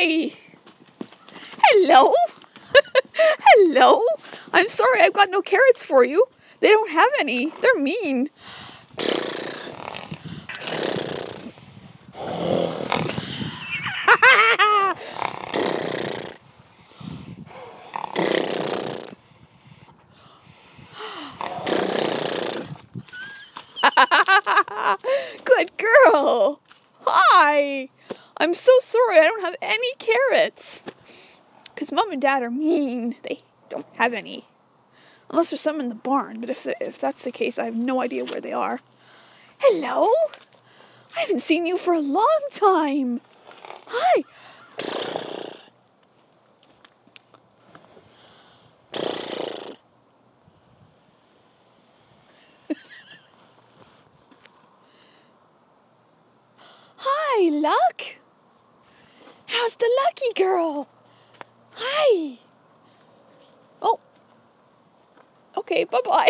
Hi! Hello? Hello? I'm sorry, I've got no carrots for you. They don't have any. They're mean. Good girl. Hi. I'm so sorry I don't have any carrots. Because Mom and Dad are mean. They don't have any. Unless there's some in the barn. But if that's the case, I have no idea where they are. Hello? I haven't seen you for a long time. Hi. Hi, Luck. How's the lucky girl? Hi. Oh. Okay, bye-bye.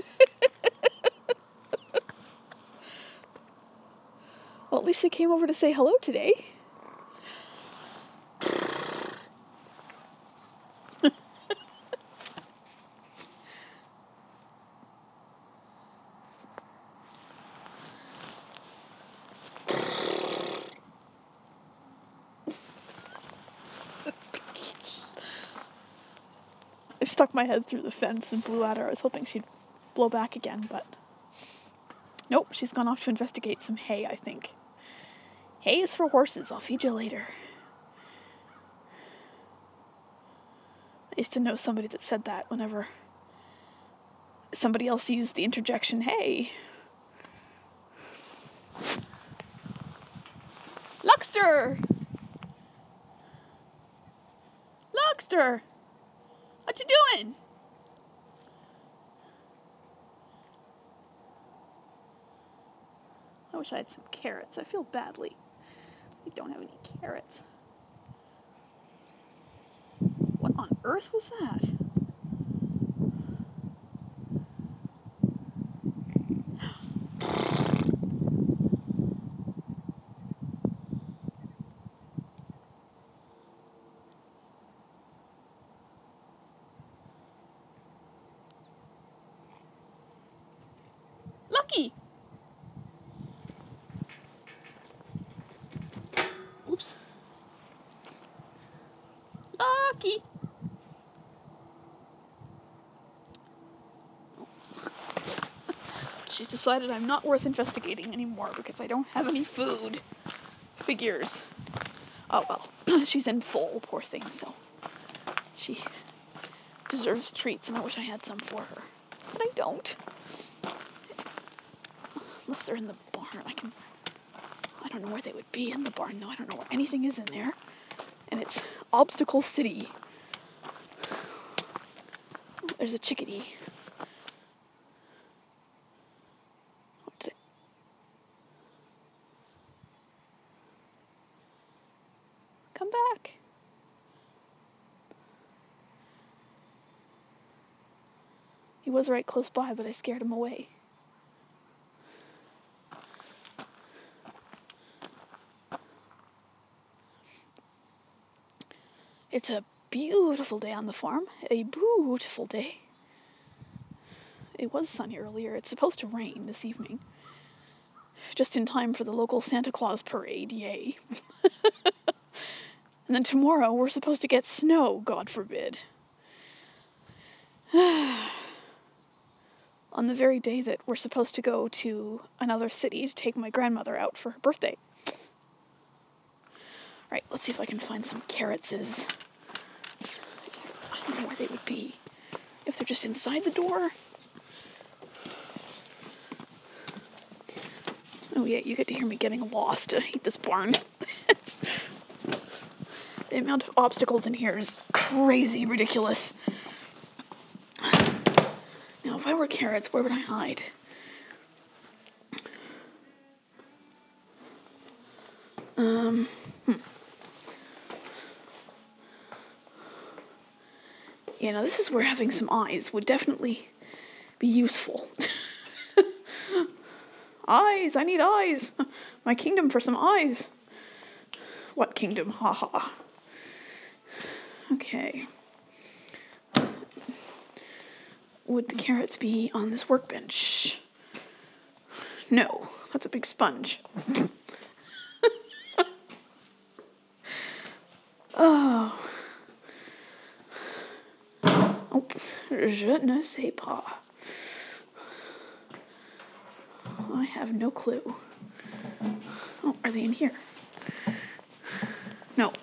Well, at least they came over to say hello today. I stuck my head through the fence and blew at her. I was hoping she'd blow back again, but nope, she's gone off to investigate some hay, I think. Hay is for horses. I'll feed you later. I used to know somebody that said that whenever somebody else used the interjection, hey. Luckster! Luckster! What you doing? I wish I had some carrots. I feel badly. I don't have any carrots. What on earth was that? Lucky! Oops. Lucky! She's decided I'm not worth investigating anymore because I don't have any food. Figures. Oh well, she's in full, poor thing, so she deserves treats and I wish I had some for her. But I don't. Unless they're in the barn, I don't know where they would be in the barn though. I don't know where anything is in there. And it's Obstacle City. Oh, there's a chickadee. Come back. He was right close by, but I scared him away. It's a beautiful day on the farm. A beautiful day. It was sunny earlier. It's supposed to rain this evening. Just in time for the local Santa Claus parade, yay. And then tomorrow we're supposed to get snow, God forbid. On the very day that we're supposed to go to another city to take my grandmother out for her birthday. Right, let's see if I can find some carrots. I don't know where they would be. If they're just inside the door. Oh yeah, you get to hear me getting lost. I hate this barn. The amount of obstacles in here is crazy ridiculous. Now, if I were carrots, where would I hide? Yeah, now this is where having some eyes would definitely be useful. Eyes! I need eyes! My kingdom for some eyes! What kingdom? Ha ha. Okay. Would the carrots be on this workbench? No, that's a big sponge. Oh, je ne sais pas. I have no clue. Oh, are they in here? No.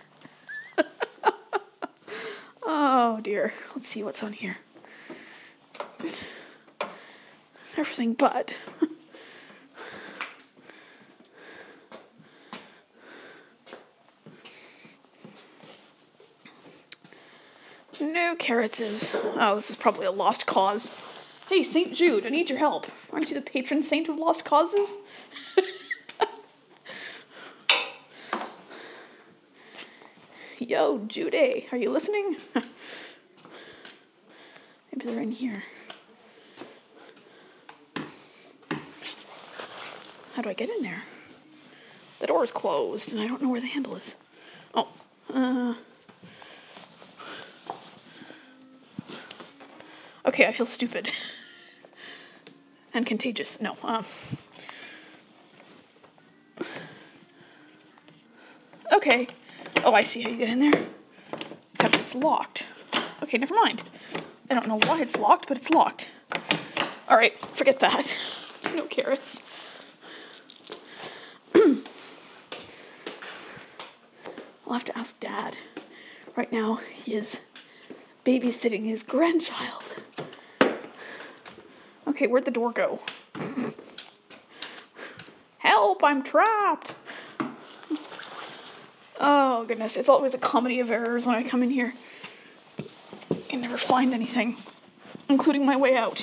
Oh dear. Let's see what's on here. Everything but. No carrots. Oh, this is probably a lost cause. Hey, St. Jude, I need your help. Aren't you the patron saint of lost causes? Yo, Jude, are you listening? Maybe they're in here. How do I get in there? The door is closed, and I don't know where the handle is. Oh, okay, I feel stupid. And contagious. No, okay. Oh, I see how you get in there. Except it's locked. Okay, never mind. I don't know why it's locked, but it's locked. Alright, forget that. No carrots. I'll have to ask Dad. Right now, he is babysitting his grandchild. Okay, where'd the door go? Help, I'm trapped! Oh, goodness, it's always a comedy of errors when I come in here. I never find anything, including my way out.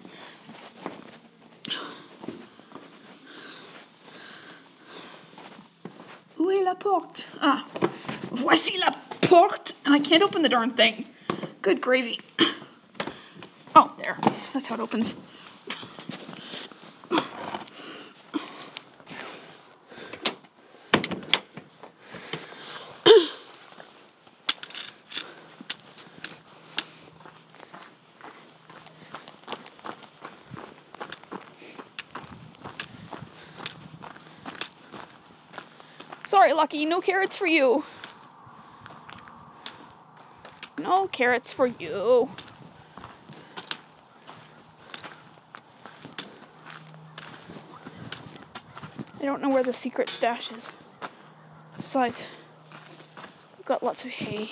Où est la porte? Ah, voici la porte! And I can't open the darn thing. Good gravy. Oh, there. That's how it opens. Sorry, Lucky, no carrots for you. No carrots for you. I don't know where the secret stash is. Besides, I've got lots of hay.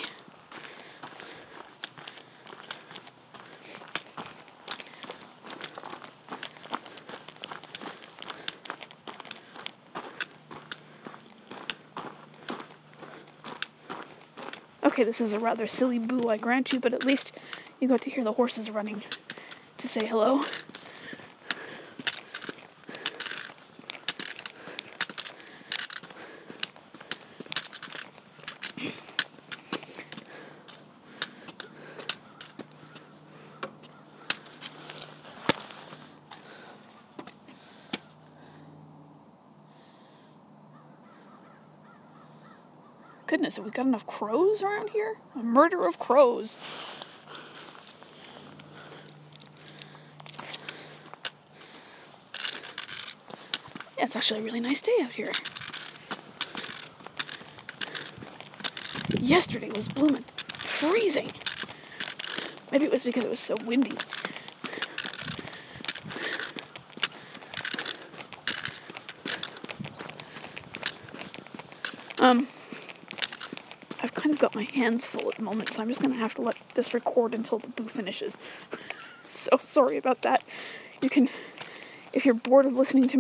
Okay, this is a rather silly boo, I grant you, but at least you got to hear the horses running to say hello. Goodness, have we got enough crows around here? A murder of crows. Yeah, it's actually a really nice day out here. Yesterday was blooming freezing. Maybe it was because it was so windy. I've kind of got my hands full at the moment, so I'm just going to have to let this record until the boo finishes. So sorry about that. You can, if you're bored of listening to me